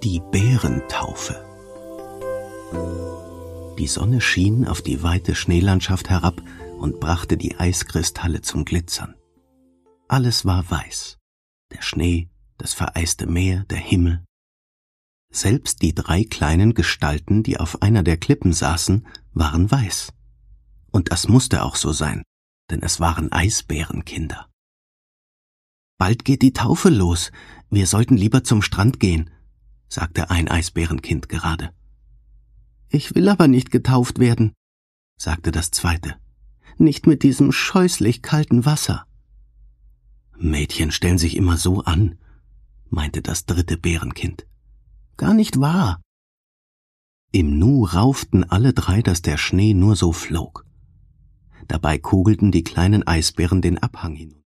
Die Bärentaufe. Die Sonne schien auf die weite Schneelandschaft herab und brachte die Eiskristalle zum Glitzern. Alles war weiß. Der Schnee, das vereiste Meer, der Himmel. Selbst die 3 kleinen Gestalten, die auf einer der Klippen saßen, waren weiß. Und das musste auch so sein, denn es waren Eisbärenkinder. »Bald geht die Taufe los. Wir sollten lieber zum Strand gehen«, sagte ein Eisbärenkind gerade. »Ich will aber nicht getauft werden«, sagte das zweite. »Nicht mit diesem scheußlich kalten Wasser.« »Mädchen stellen sich immer so an«, meinte das 3. Bärenkind. »Gar nicht wahr.« Im Nu rauften alle 3, dass der Schnee nur so flog. Dabei kugelten die kleinen Eisbären den Abhang hinunter.